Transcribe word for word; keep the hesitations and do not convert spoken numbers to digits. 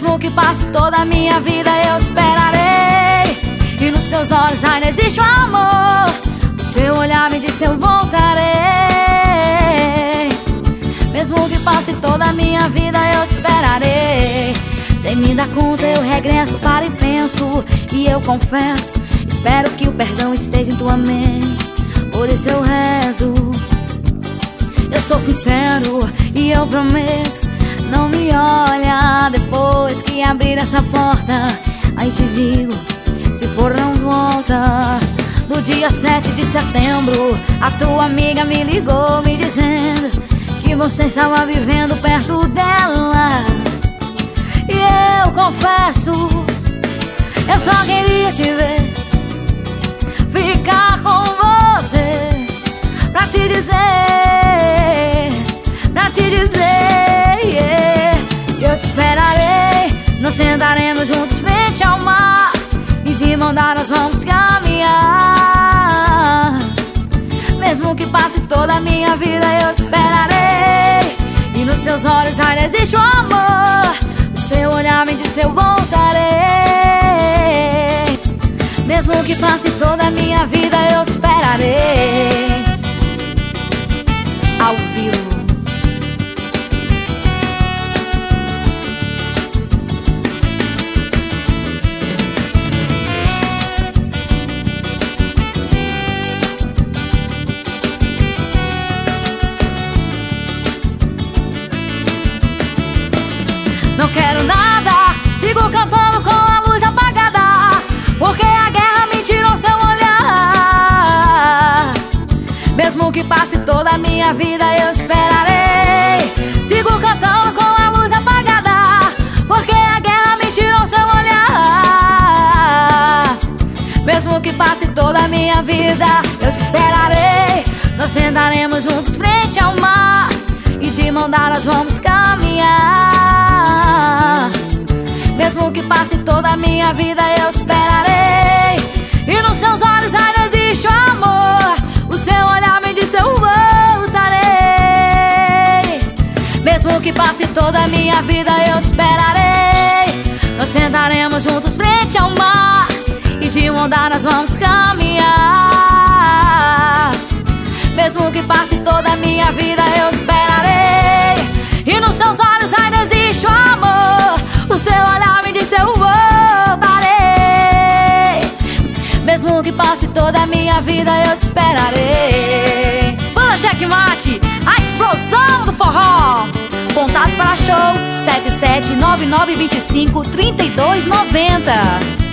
Mesmo que passe toda a minha vida, eu esperarei. E nos teus olhos ainda existe o amor. O seu olhar me disse eu voltarei. Mesmo que passe toda a minha vida, eu esperarei. Sem me dar conta eu regresso para e penso. E eu confesso, espero que o perdão esteja em tua mente. Por isso eu rezo. Eu sou sincero e eu prometo, não me olha depois que abrir essa porta. Aí te digo, se for não volta. No dia sete de setembro, a tua amiga me ligou me dizendo que você estava vivendo perto dela. E eu confesso, eu só queria te ver, ficar com você, pra te dizer, pra te dizer, yeah, que eu te esperarei. Nós sentaremos juntos frente ao mar e de mão dadas vamos caminhar. Mesmo que passe toda a minha vida, eu esperarei. E nos teus olhos ainda existe o amor. O seu olhar me disse eu voltarei. Mesmo que passe toda a minha vida, eu esperarei. Ao vivo. Não quero nada, sigo cantando com a luz apagada, porque a guerra me tirou seu olhar. Mesmo que passe toda a minha vida, eu esperarei. Sigo cantando com a luz apagada, porque a guerra me tirou seu olhar. Mesmo que passe toda a minha vida, eu te esperarei. Nós sentaremos juntos frente ao mar e de mão dadas vamos caminhar. Mesmo que passe toda a minha vida, eu esperarei. E nos seus olhos ainda existe o amor. O seu olhar me disse eu voltarei. Mesmo que passe toda a minha vida, eu esperarei. Nós sentaremos juntos frente ao mar e de mão dadas vamos caminhar. Mesmo que passe toda a minha vida, eu esperarei. E nos teus olhos ainda existe o amor. O seu olhar me disse eu voltarei. Mesmo que passe toda a minha vida, eu esperarei. Banda Checkmate, a explosão do forró. Contato para show sete sete nove nove dois cinco, três dois nove zero.